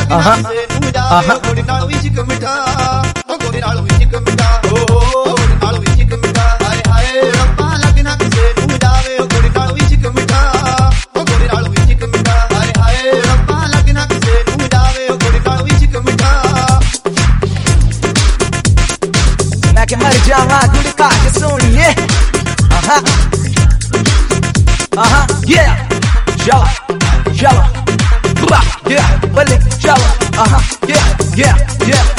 ਗੋਰੀ ਨਾਲ ਵੀ ਚਿਕ ਮਿੱਠਾ ਗੋਰੀ ਨਾਲ ਵੀ ਚਿਕ ਮਿੱਠਾ ਗੋਰੀ ਨਾਲ ਵੀ ਚਿਕ ਮਿੱਠਾ ਹਾਏ ਹਾਏ ਰੱਬਾ ਲੱਗਣਾ ਕਿਸੇ ਨੂੰ ਜਾਵੇ ਗੋਰੀ ਨਾਲ ਵੀ ਚਿਕ ਮਿੱਠਾ ਗੋਰੀ ਨਾਲ ਵੀ ਚਿਕ ਮਿੱਠਾ ਹਾਏ ਹਾਏ ਰੱਬਾ ਲੱਗਣਾ ਕਿਸੇ ਨੂੰ ਜਾਵੇ ਗੋਰੀ ਨਾਲ ਵੀ ਚਿਕ ਮਿੱਠਾ ਮੈਂ ਕਿ ਮਰ ਜਾਵਾਂ ਗੁੜ ਖਾ ਕੇ ਸੋਹਣੀਏ yeah Jala Jala yeah Balik Jala yeah yeah yeah